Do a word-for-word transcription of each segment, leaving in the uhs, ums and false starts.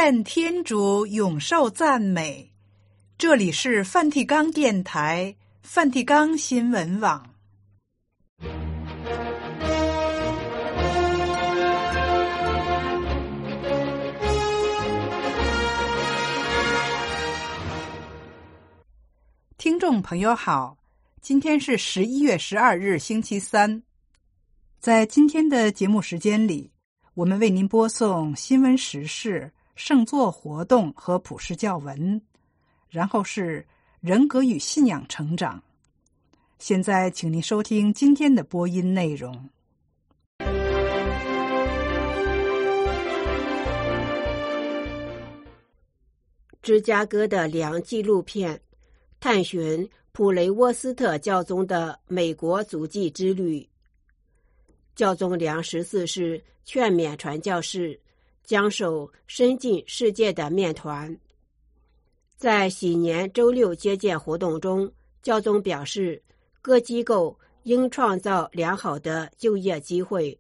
愿天主永受赞美。这里是梵蒂冈电台、梵蒂冈新闻网。听众朋友好，今天是十一月十二日星期三。在今天的节目时间里，我们为您播送新闻时事、圣座活动和普世教文，然后是人格与信仰成长。现在请您收听今天的播音内容。 芝加哥的梁纪录片探寻普雷沃斯特教宗的美国足迹之旅。教宗梁十四世劝勉传教士将手伸进世界的面团。在喜年周六接见活动中，教宗表示，各机构应创造良好的就业机会。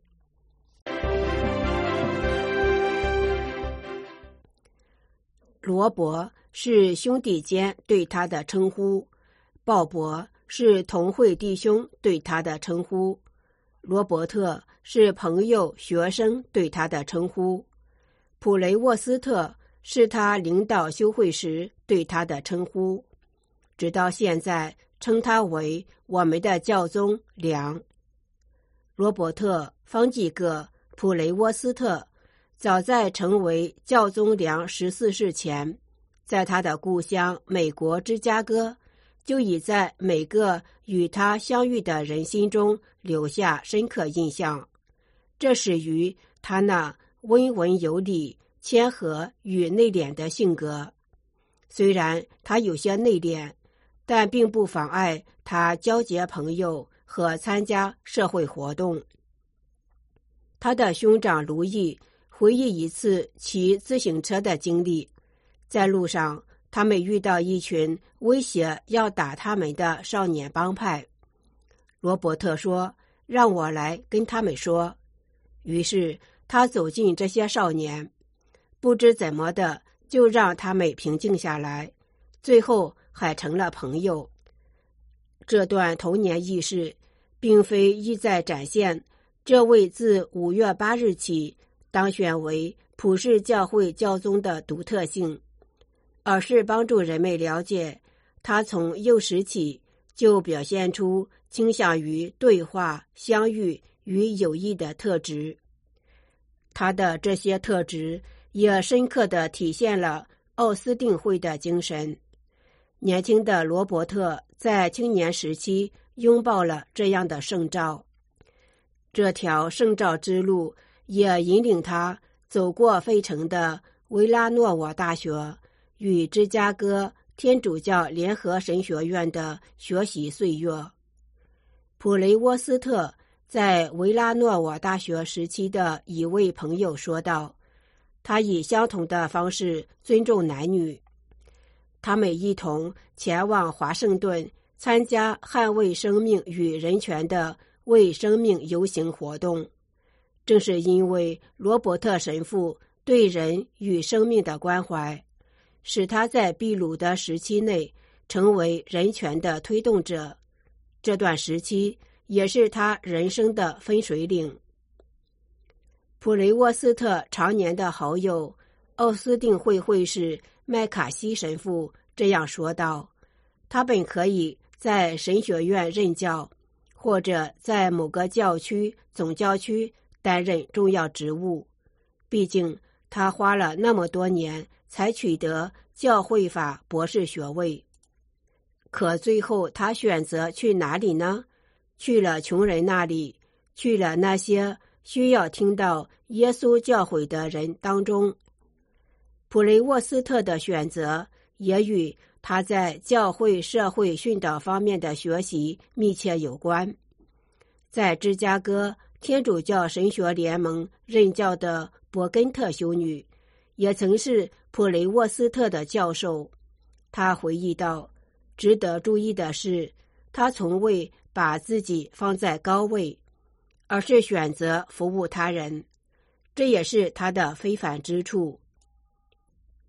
罗伯是兄弟间对他的称呼，鲍勃是同会弟兄对他的称呼，罗伯特是朋友学生对他的称呼，普雷沃斯特是他领导修会时对他的称呼，直到现在称他为我们的教宗梁。罗伯特、方济各、普雷沃斯特早在成为教宗梁十四世前，在他的故乡美国芝加哥就已在每个与他相遇的人心中留下深刻印象，这始于他那温文有礼、谦和与内敛的性格。虽然他有些内敛，但并不妨碍他交结朋友和参加社会活动。他的兄长卢易回忆一次骑自行车的经历，在路上他们遇到一群威胁要打他们的少年帮派。罗伯特说，让我来跟他们说。于是他走进这些少年，不知怎么的就让他们平静下来，最后还成了朋友。这段童年轶事并非意在展现这位自五月八日起当选为普世教会教宗的独特性，而是帮助人们了解他从幼时起就表现出倾向于对话、相遇与友谊的特质。他的这些特质也深刻地体现了奥斯定会的精神。年轻的罗伯特在青年时期拥抱了这样的圣召，这条圣召之路也引领他走过费城的维拉诺瓦大学与芝加哥天主教联合神学院的学习岁月。普雷沃斯特在维拉诺瓦大学时期的一位朋友说道，他以相同的方式尊重男女。他们一同前往华盛顿参加捍卫生命与人权的为生命游行活动。正是因为罗伯特神父对人与生命的关怀，使他在秘鲁的时期内成为人权的推动者。这段时期也是他人生的分水岭。普雷沃斯特常年的好友奥斯定会会士麦卡锡神父这样说道，他本可以在神学院任教，或者在某个教区、总教区担任重要职务，毕竟他花了那么多年才取得教会法博士学位。可最后他选择去哪里呢？去了穷人那里，去了那些需要听到耶稣教诲的人当中。普雷沃斯特的选择也与他在教会社会训导方面的学习密切有关。在芝加哥天主教神学联盟任教的伯根特修女也曾是普雷沃斯特的教授。他回忆道，值得注意的是，他从未把自己放在高位，而是选择服务他人，这也是他的非凡之处。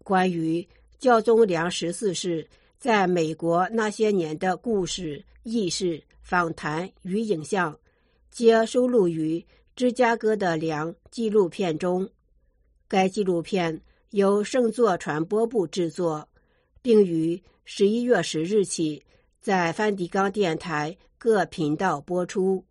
关于教宗良十四世在美国那些年的故事、轶事、访谈与影像，皆收录于芝加哥的良纪录片中。该纪录片由圣座传播部制作，并于十一月十日起在梵蒂冈电台各频道播出。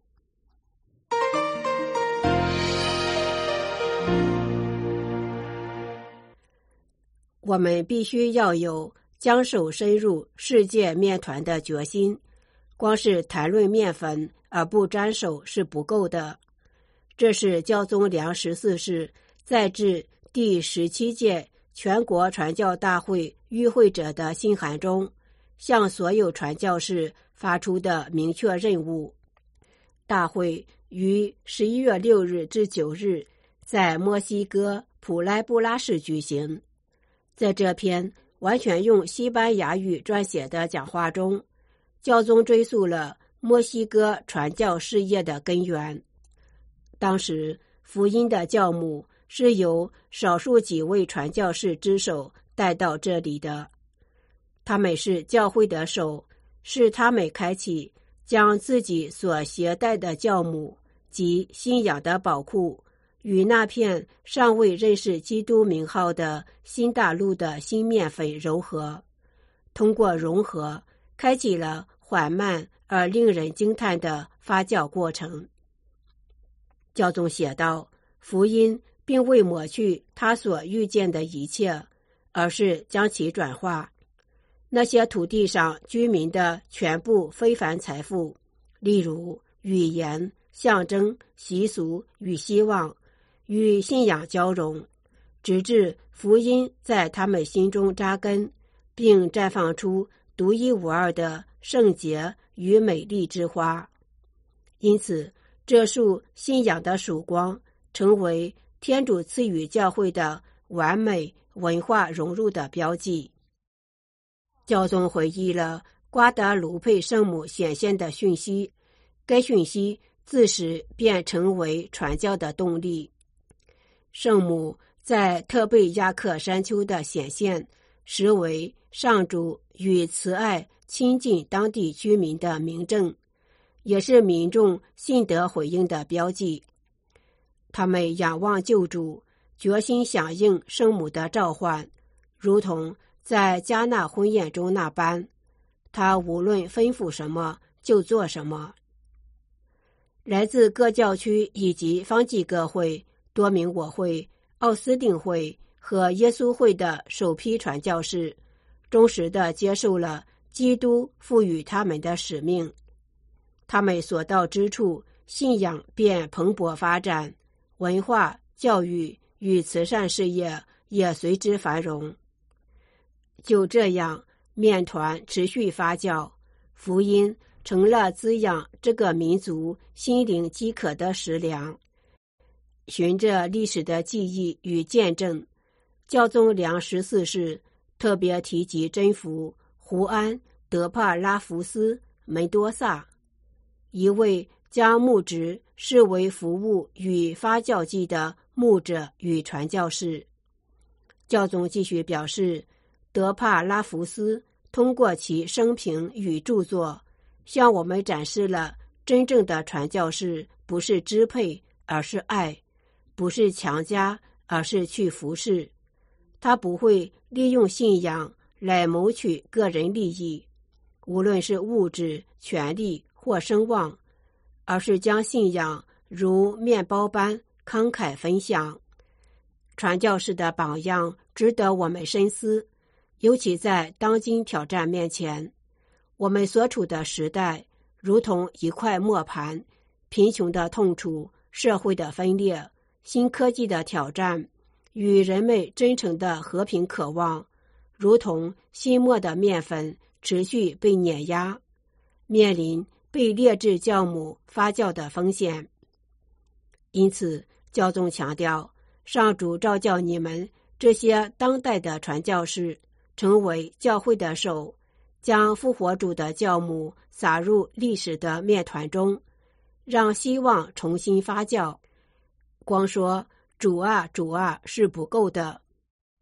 我们必须要有将手伸入世界面团的决心，光是谈论面粉而不沾手是不够的。这是教宗良十四世在致第十七届全国传教大会与会者的信函中向所有传教士发出的明确任务。大会于十一月六日至九日在墨西哥普莱布拉市举行。在这篇完全用西班牙语撰写的讲话中，教宗追溯了墨西哥传教事业的根源。当时福音的教母是由少数几位传教士之手带到这里的，他们是教会的手，是他们开启将自己所携带的教母及信仰的宝库与那片尚未认识基督名号的新大陆的新面粉糅合，通过融合开启了缓慢而令人惊叹的发酵过程。教宗写道，福音并未抹去他所遇见的一切，而是将其转化。那些土地上居民的全部非凡财富，例如语言、象征、习俗与希望，与信仰交融，直至福音在他们心中扎根，并绽放出独一无二的圣洁与美丽之花。因此，这束信仰的曙光成为天主赐予教会的完美文化融入的标记。教宗回忆了瓜达卢佩圣母显现的讯息，该讯息自始便成为传教的动力。圣母在特贝亚克山丘的显现，实为上主与慈爱亲近当地居民的明证，也是民众信德回应的标记。他们仰望救主，决心响应圣母的召唤，如同在迦纳婚宴中那般，他无论吩咐什么就做什么。来自各教区以及方济各会、多明我会、奥斯定会和耶稣会的首批传教士，忠实地接受了基督赋予他们的使命。他们所到之处，信仰便蓬勃发展，文化、教育与慈善事业也随之繁荣。就这样，面团持续发酵，福音成了滋养这个民族心灵饥渴的食粮。循着历史的记忆与见证，教宗良十四世特别提及征服胡安·德帕拉福斯·门多萨，一位将牧职视为服务与发酵剂的牧者与传教士。教宗继续表示，德帕拉福斯通过其生平与著作，向我们展示了真正的传教士不是支配，而是爱；不是强加，而是去服侍。他不会利用信仰来谋取个人利益，无论是物质、权力或声望，而是将信仰如面包般慷慨分享。传教士的榜样值得我们深思，尤其在当今挑战面前。我们所处的时代如同一块磨盘，贫穷的痛楚、社会的分裂、新科技的挑战与人们真诚的和平渴望，如同新磨的面粉持续被碾压，面临被劣质酵母发酵的风险。因此，教宗强调，上主召叫你们这些当代的传教士成为教会的手，将复活主的酵母撒入历史的面团中，让希望重新发酵。光说主啊主啊是不够的，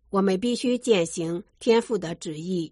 我们必须践行天父的旨意。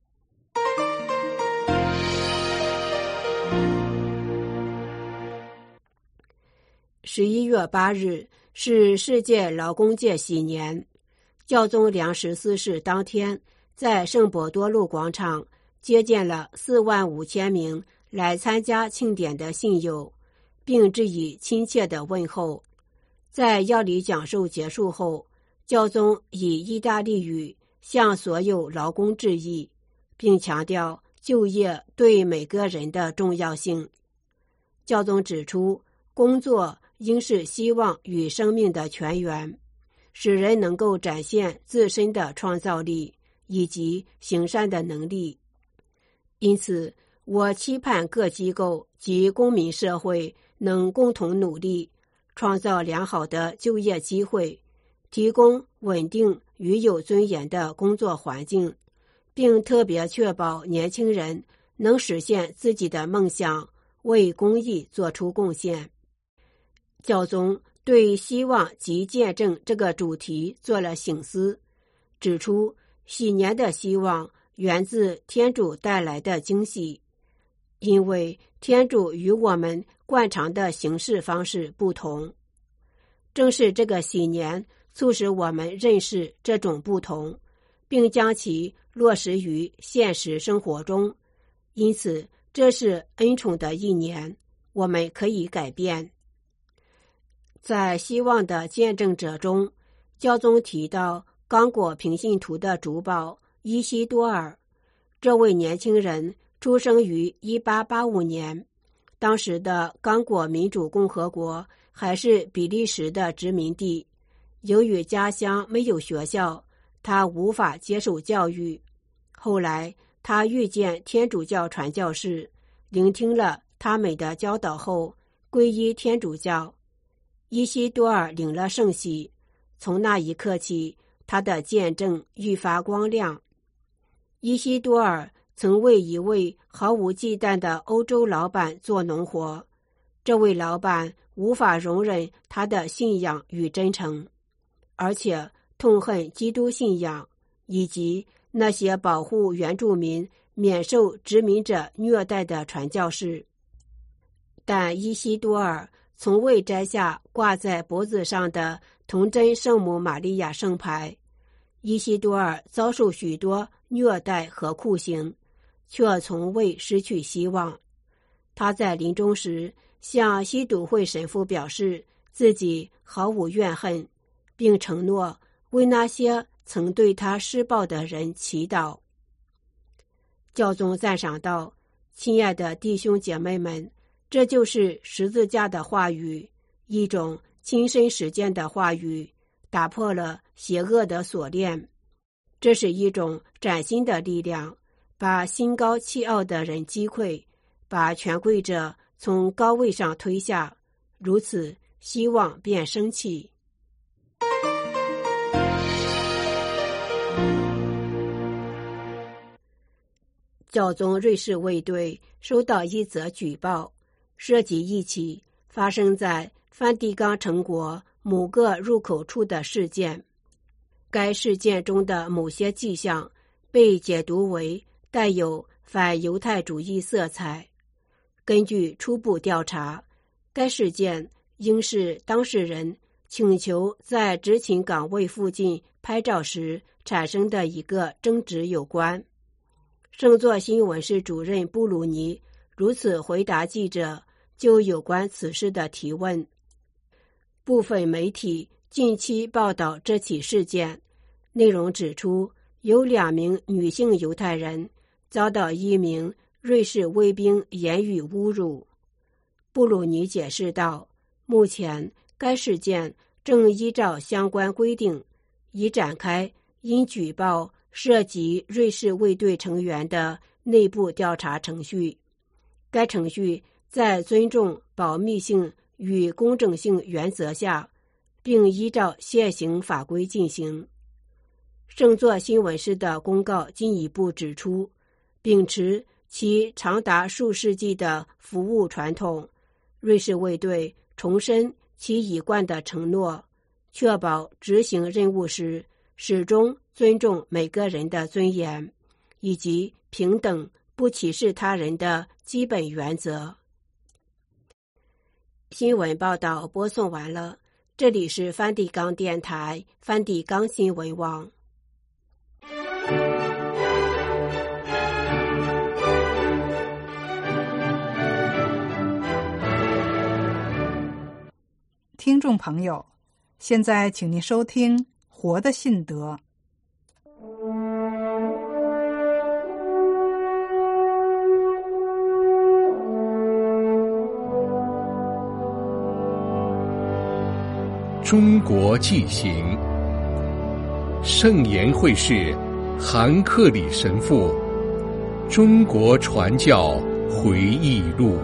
十一月八日是世界劳工节喜年，教宗良十四世当天在圣伯多禄广场接见了四万五千名来参加庆典的信友，并致以亲切的问候。在要理讲授结束后，教宗以意大利语向所有劳工致意，并强调就业对每个人的重要性。教宗指出，工作应是希望与生命的泉源，使人能够展现自身的创造力以及行善的能力。因此，我期盼各机构及公民社会能共同努力，创造良好的就业机会，提供稳定与有尊严的工作环境，并特别确保年轻人能实现自己的梦想，为公益做出贡献。教宗对希望及见证这个主题做了省思，指出喜年的希望源自天主带来的惊喜，因为天主与我们惯常的行事方式不同。正是这个喜年促使我们认识这种不同，并将其落实于现实生活中。因此，这是恩宠的一年，我们可以改变。在希望的见证者中，教宗提到刚果平信徒的主保伊西多尔。这位年轻人出生于一八八五年，当时的刚果民主共和国还是比利时的殖民地。由于家乡没有学校，他无法接受教育。后来他遇见天主教传教士，聆听了他们的教导后皈依天主教。伊西多尔领了圣洗，从那一刻起，他的见证愈发光亮。伊西多尔曾为一位毫无忌惮的欧洲老板做农活，这位老板无法容忍他的信仰与真诚，而且痛恨基督信仰以及那些保护原住民免受殖民者虐待的传教士。但伊西多尔从未摘下挂在脖子上的童真圣母玛利亚圣牌。伊西多尔遭受许多虐待和酷刑，却从未失去希望。他在临终时向西笃会神父表示自己毫无怨恨，并承诺为那些曾对他施暴的人祈祷。教宗赞赏道：亲爱的弟兄姐妹们，这就是十字架的话语，一种亲身实践的话语，打破了邪恶的锁链。这是一种崭新的力量，把心高气傲的人击溃，把权贵者从高位上推下，如此希望便升起。教宗瑞士卫队收到一则举报，涉及一起发生在梵蒂冈城国某个入口处的事件。该事件中的某些迹象被解读为带有反犹太主义色彩。根据初步调查，该事件应是当事人请求在执勤岗位附近拍照时产生的一个争执有关。圣座新闻室主任布鲁尼如此回答记者就有关此事的提问。部分媒体近期报道这起事件，内容指出有两名女性犹太人遭到一名瑞士卫兵言语侮辱。布鲁尼解释道，目前该事件正依照相关规定，已展开因举报涉及瑞士卫队成员的内部调查程序。该程序在尊重保密性与公正性原则下，并依照现行法规进行。圣座新闻室的公告进一步指出，秉持其长达数世纪的服务传统，瑞士卫队重申其一贯的承诺，确保执行任务时始终尊重每个人的尊严，以及平等不歧视他人的基本原则。新闻报道播送完了，这里是梵蒂冈电台梵蒂冈新闻网。 听众朋友，现在请您收听《活的信德》。 中国纪行，圣言会士韩克里神父《中国传教回忆录》。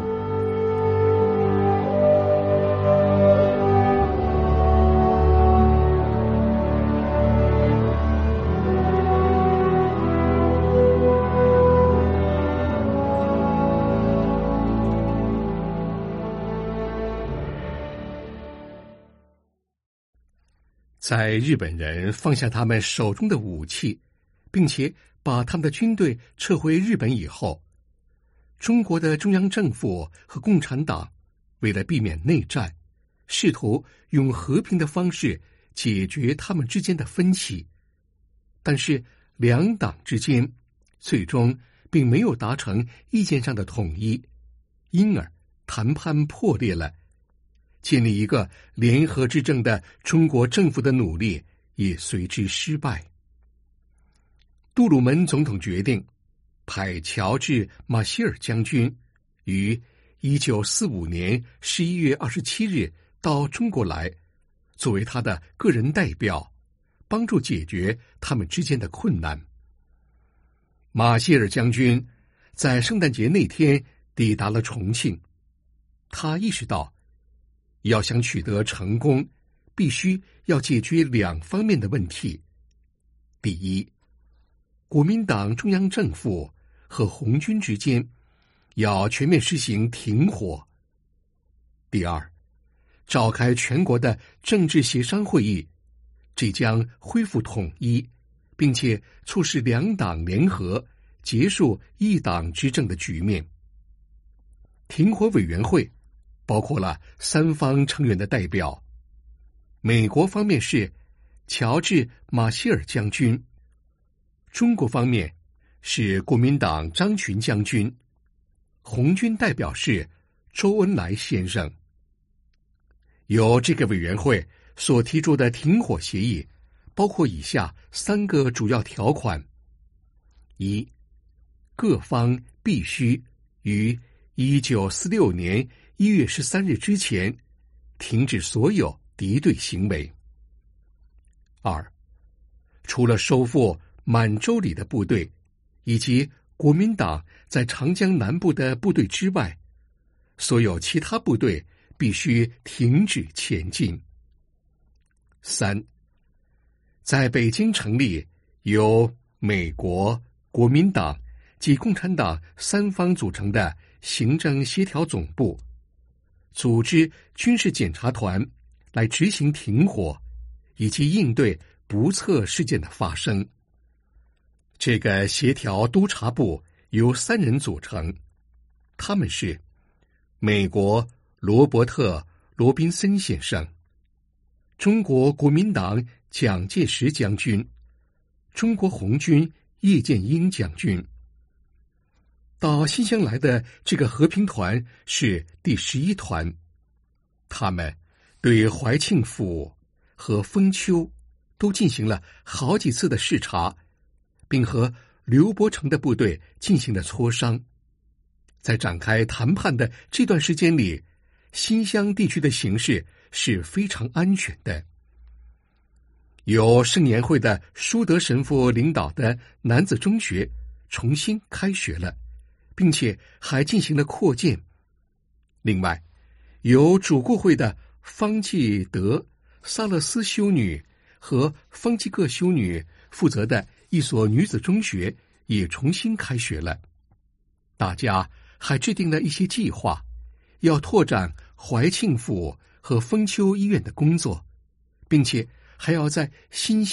在日本人放下他们手中的武器，并且把他们的军队撤回日本以后，中国的中央政府和共产党为了避免内战，试图用和平的方式解决他们之间的分歧，但是两党之间最终并没有达成意见上的统一，因而谈判破裂了。建立一个联合执政的中国政府的努力也随之失败。杜鲁门总统决定派乔治·马歇尔将军于一九四五年十一月二十七日到中国来，作为他的个人代表，帮助解决他们之间的困难。马歇尔将军在圣诞节那天抵达了重庆，他意识到要想取得成功，必须要解决两方面的问题。第一，国民党中央政府和红军之间要全面实行停火。第二，召开全国的政治协商会议，这将恢复统一，并且促使两党联合，结束一党执政的局面。停火委员会包括了三方成员的代表，美国方面是乔治·马歇尔将军，中国方面是国民党张群将军，红军代表是周恩来先生。由这个委员会所提出的停火协议包括以下三个主要条款：一，各方必须于一九四六年一月十三日之前停止所有敌对行为。二，除了收复满洲里的部队以及国民党在长江南部的部队之外，所有其他部队必须停止前进。三，在北京成立由美国、国民党及共产党三方组成的行政协调总部，组织军事检查团来执行停火，以及应对不测事件的发生。这个协调督察部由三人组成，他们是美国罗伯特·罗宾森先生，中国国民党蒋介石将军，中国红军叶剑英将军。到新乡来的这个和平团是第十一团，他们对怀庆府和丰丘都进行了好几次的视察，并和刘伯承的部队进行了磋商。在展开谈判的这段时间里，新乡地区的形势是非常安全的。由圣言会的舒德神父领导的男子中学重新开学了，并且还进行了扩建。另外，由主顾会的方济德、萨勒斯修女和方济各修女负责的一所女子中学也重新开学了。大家还制定了一些计划，要拓展怀庆府和丰丘医院的工作，并且还要在新乡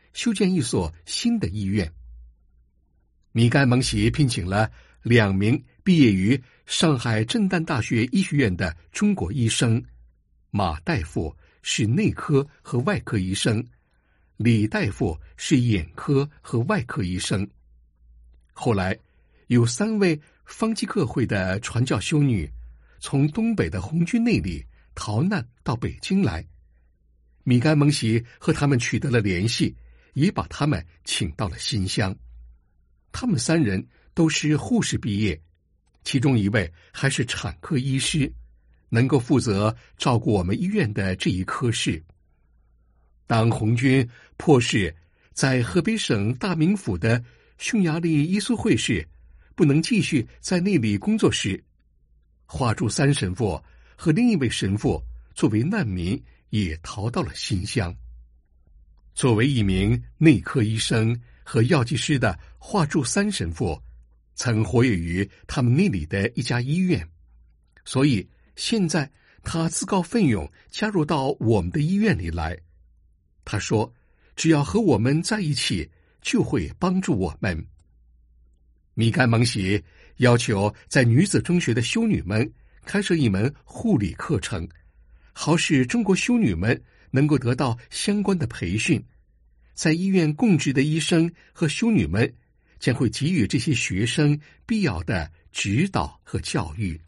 修建一所新的医院。米干蒙喜聘请了两名毕业于上海震旦大学医学院的中国医生，马大夫是内科和外科医生，李大夫是眼科和外科医生。后来有三位方济各会的传教修女从东北的红军那里逃难到北京来，米干蒙喜和他们取得了联系，也把他们请到了新乡。他们三人都是护士毕业，其中一位还是产科医师，能够负责照顾我们医院的这一科室。当红军迫使在河北省大名府的匈牙利伊苏会士不能继续在那里工作时，华柱三神父和另一位神父作为难民也逃到了新乡。作为一名内科医生和药剂师的华柱三神父曾活跃于他们那里的一家医院，所以现在他自告奋勇加入到我们的医院里来。他说只要和我们在一起就会帮助我们。米干蒙喜要求在女子中学的修女们开设一门护理课程，好使中国修女们能够得到相关的培训。在医院供职的医生和修女们将会给予这些学生必要的指导和教育。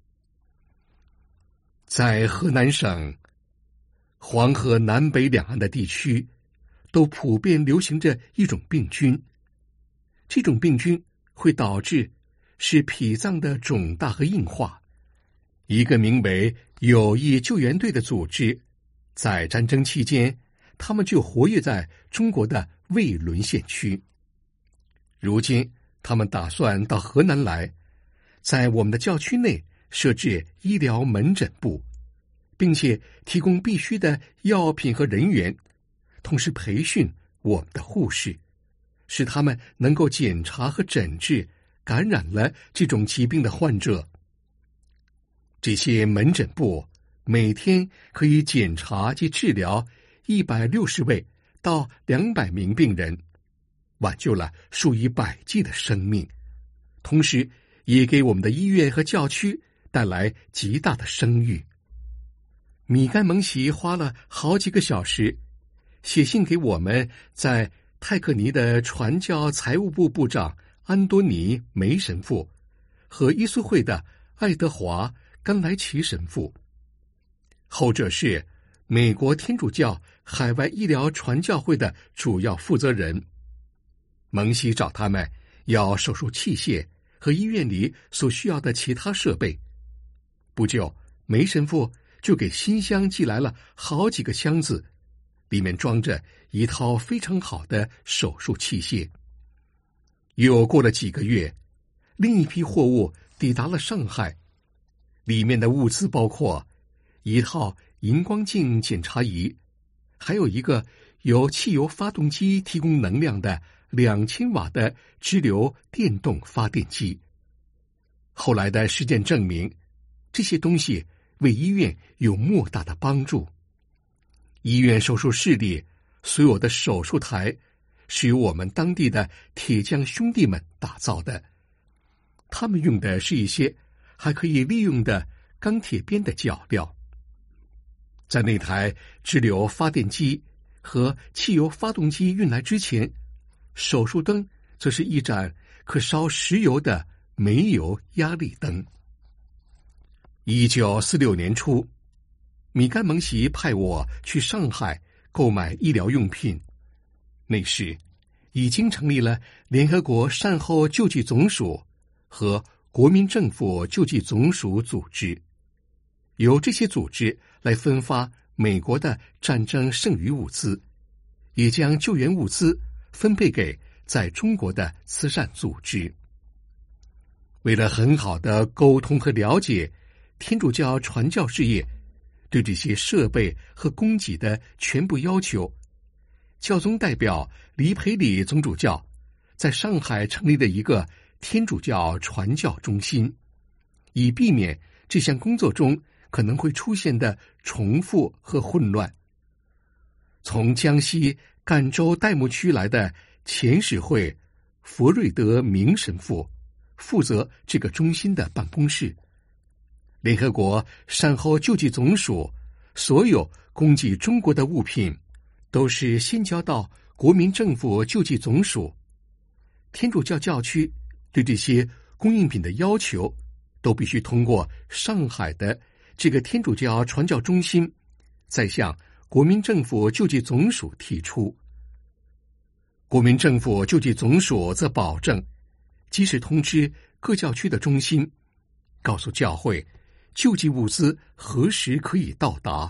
在河南省黄河南北两岸的地区都普遍流行着一种病菌，这种病菌会导致使脾脏的肿大和硬化。一个名为友谊救援队的组织在战争期间，他们就活跃在中国的魏沦陷区。如今他们打算到河南来，在我们的教区内设置医疗门诊部，并且提供必须的药品和人员，同时培训我们的护士，使他们能够检查和诊治感染了这种疾病的患者。这些门诊部每天可以检查及治疗一百六十位到两百名病人，挽救了数以百计的生命，同时也给我们的医院和教区带来极大的声誉。米干蒙喜花了好几个小时写信给我们在泰克尼的传教财务部部长安多尼梅神父和伊苏会的爱德华甘莱奇神父，后者是美国天主教海外医疗传教会的主要负责人。蒙喜找他们要手术器械和医院里所需要的其他设备。不久，梅神父就给新乡寄来了好几个箱子，里面装着一套非常好的手术器械。又过了几个月，另一批货物抵达了上海，里面的物资包括一套荧光镜检查仪，还有一个由汽油发动机提供能量的两千瓦的直流电动发电机。后来的实践证明，这些东西为医院有莫大的帮助。医院手术室里所有的手术台是由我们当地的铁匠兄弟们打造的，他们用的是一些还可以利用的钢铁边的脚料。在那台直流发电机和汽油发动机运来之前，手术灯则是一盏可烧石油的煤油压力灯。一九四六年初，米干蒙喜派我去上海购买医疗用品。那时已经成立了联合国善后救济总署和国民政府救济总署组织，由这些组织来分发美国的战争剩余物资，也将救援物资分配给在中国的慈善组织。为了很好的沟通和了解天主教传教事业对这些设备和供给的全部要求，教宗代表黎培里总主教在上海成立了一个天主教传教中心，以避免这项工作中可能会出现的重复和混乱。从江西赣州代木区来的前使会佛瑞德明神父负责这个中心的办公室。联合国善后救济总署所有供给中国的物品都是先交到国民政府救济总署。天主教教区对这些供应品的要求都必须通过上海的这个天主教传教中心，再向国民政府救济总署提出。国民政府救济总署则保证及时通知各教区的中心，告诉教会救济物资何时可以到达。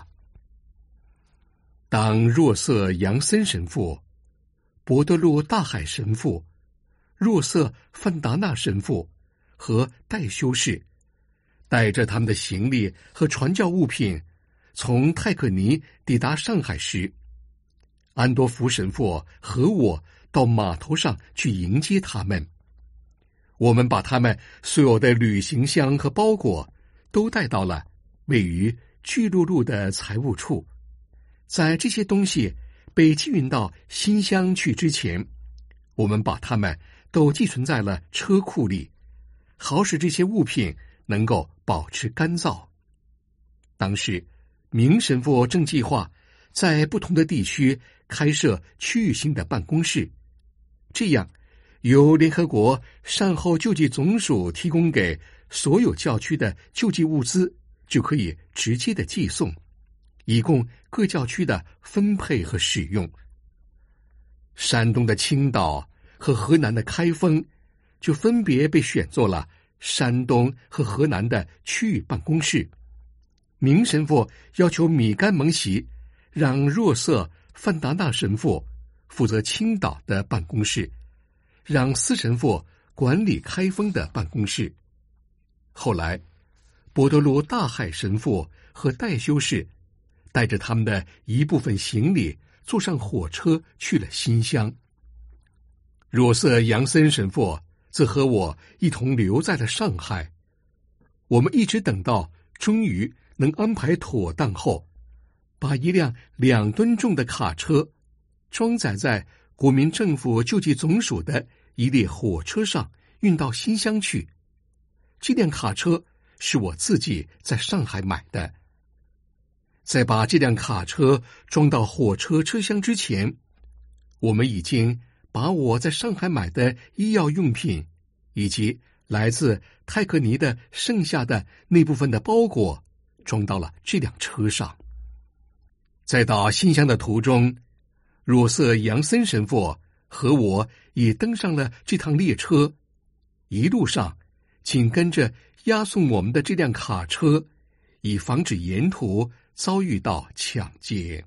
当若瑟杨森神父、博德路大海神父、若瑟范达纳神父和代修士带着他们的行李和传教物品从泰克尼抵达上海时，安多福神父和我到码头上去迎接他们。我们把他们所有的旅行箱和包裹都带到了位于巨鹿路的财务处。在这些东西被寄运到新乡去之前，我们把它们都寄存在了车库里，好使这些物品能够保持干燥。当时明神父正计划在不同的地区开设区域性的办公室，这样由联合国善后救济总署提供给所有教区的救济物资就可以直接的寄送，以供各教区的分配和使用。山东的青岛和河南的开封就分别被选作了山东和河南的区域办公室。明神父要求米干蒙喜让若瑟范达纳神父负责青岛的办公室，让司神父管理开封的办公室。后来博德路大海神父和代修士带着他们的一部分行李坐上火车去了新乡。若瑟杨森神父则和我一同留在了上海。我们一直等到终于能安排妥当后，把一辆两吨重的卡车装载在国民政府救济总署的一列火车上运到新乡去。这辆卡车是我自己在上海买的。在把这辆卡车装到火车车厢之前，我们已经把我在上海买的医药用品以及来自泰克尼的剩下的那部分的包裹装到了这辆车上。在到新乡的途中，若瑟杨森神父和我也登上了这趟列车。一路上紧跟着押送我们的这辆卡车，以防止沿途遭遇到抢劫。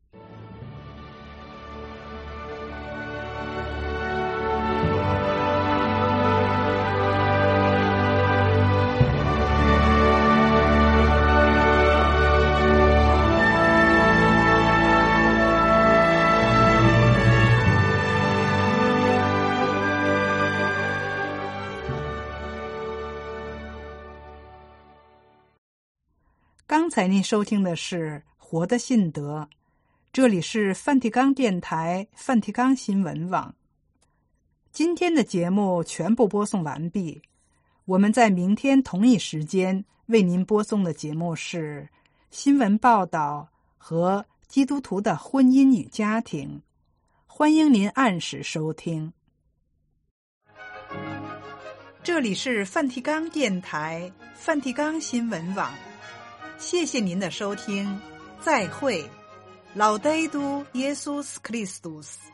刚才您收听的是《活的信德》，这里是梵蒂冈电台梵蒂冈新闻网。今天的节目全部播送完毕，我们在明天同一时间为您播送的节目是新闻报道和基督徒的婚姻与家庭，欢迎您按时收听。这里是梵蒂冈电台梵蒂冈新闻网，谢谢您的收听，再会。老德都耶稣斯克里斯多斯。